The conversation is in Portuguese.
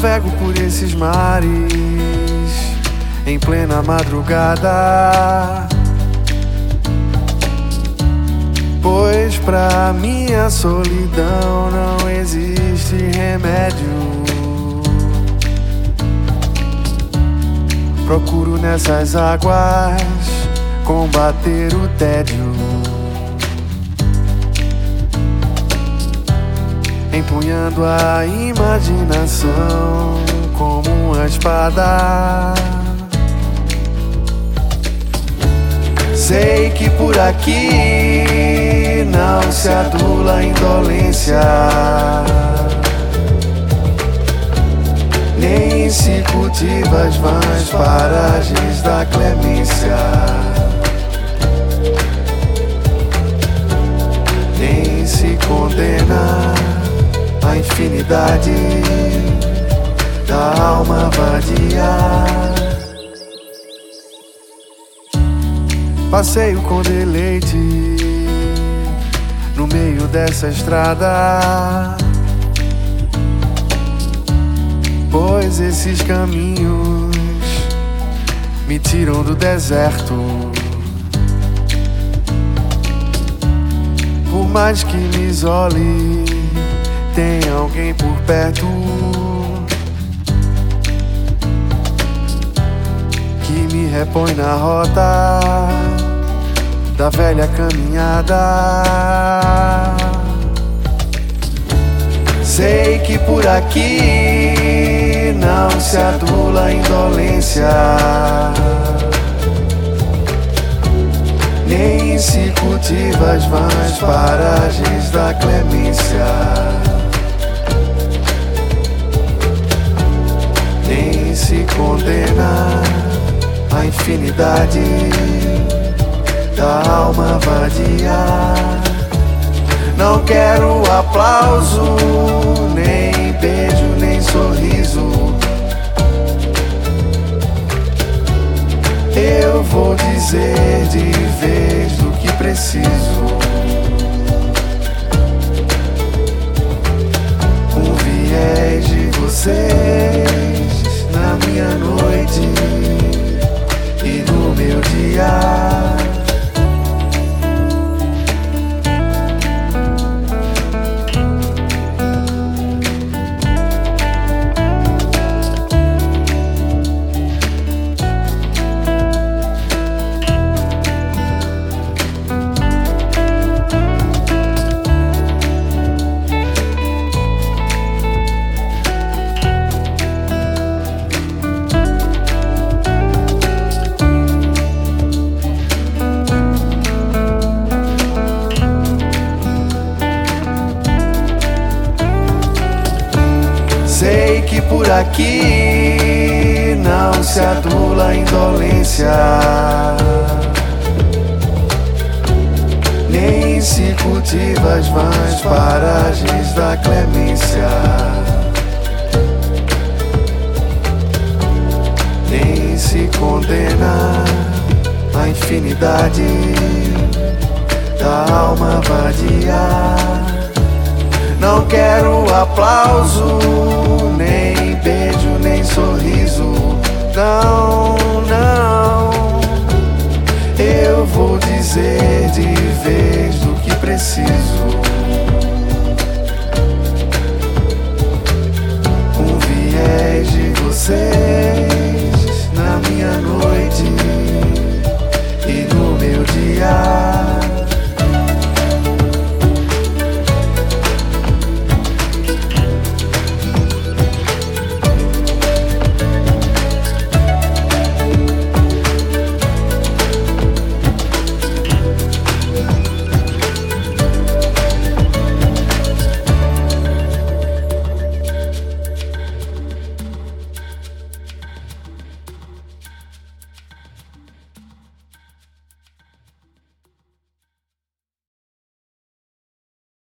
Navego por esses mares em plena madrugada, pois pra minha solidão não existe remédio. Procuro nessas águas combater o tédio, empunhando a imaginação como uma espada. Sei que por aqui não se adula a indolência, nem se cultiva as vãs paragens da clemência, nem se condena a infinidade da alma vadia. Passeio com deleite no meio dessa estrada, pois esses caminhos me tiram do deserto. Por mais que me isole, tem alguém por perto que me repõe na rota da velha caminhada. Sei que por aqui não se adula a indolência, nem se cultiva as vãs paragens da clemência, nem se condena a infinidade da alma vadia. Não quero aplauso, nem beijo, nem sorriso. Eu vou dizer de vez do que preciso. Um viés de vocês na minha noite e no meu dia. Sei que por aqui não se adula a indolência, nem se cultiva as vãs paragens da clemência, nem se condena a infinidade da alma vadia. Não quero aplauso, nem